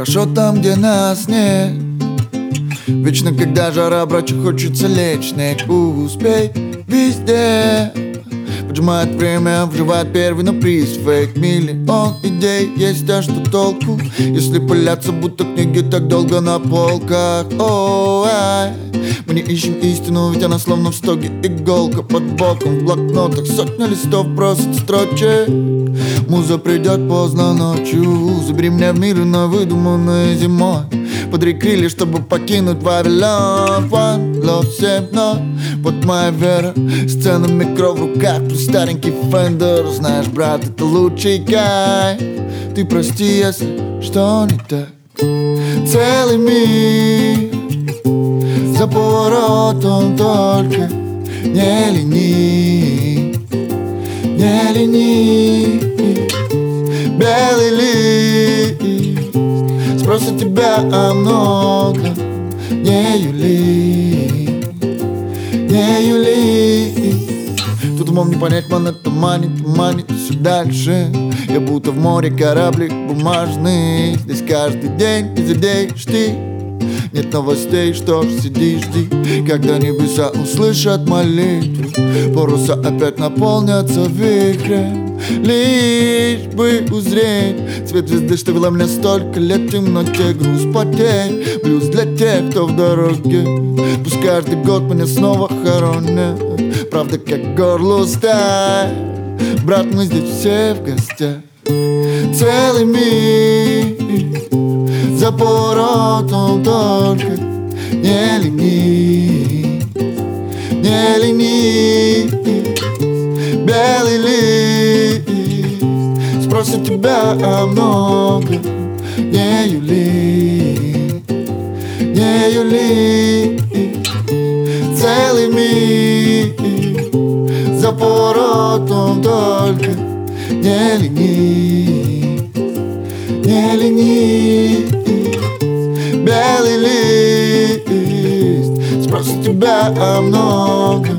хорошо там, где нас нет. Вечно, когда жара, братья, хочется лечь. Снег, успей везде. Поджимает время, вживает первый на приз. Фейк, миллион идей, есть, а что толку, если пыляться, будто книги так долго на полках. Оу-ай. Мы не ищем истину, ведь она словно в стоге иголка под боком. В блокнотах сотня листов просит строчек. Муза придет поздно ночью. Забери меня в мир на выдуманной зимой. Подари крылья, чтобы покинуть Вавилон. One love, 7-0, вот моя вера. Сцена, микро в руках, плюс старенький фендер. Знаешь, брат, это лучший кайф. Ты прости, если что не так. Целый мир за поворотом, только не лени, не лени. Белый лист спросит тебя о многом. Не юли, не юли. Тут умом не понять, ман, это манит все дальше. Я будто в море кораблик бумажный. Здесь каждый день ты задеешь ты. Нет новостей, что ж сиди, жди, когда небеса услышат молитву. Паруса опять наполнятся вихрем, лишь бы узреть цвет звезды, что вела меня столько лет в темноте. Груз потерь, блюз для тех, кто в дороге. Пусть каждый год меня снова хоронят. Правда, как горло сталь. Брат, мы здесь все в гостях. Целый мир за поворотом, только не лени, не лени. Белый лист спросит тебя о многом. Не юли, не юли. Целый мир за поворотом, только не лени, не лени. Белый лист спросит тебя о многом.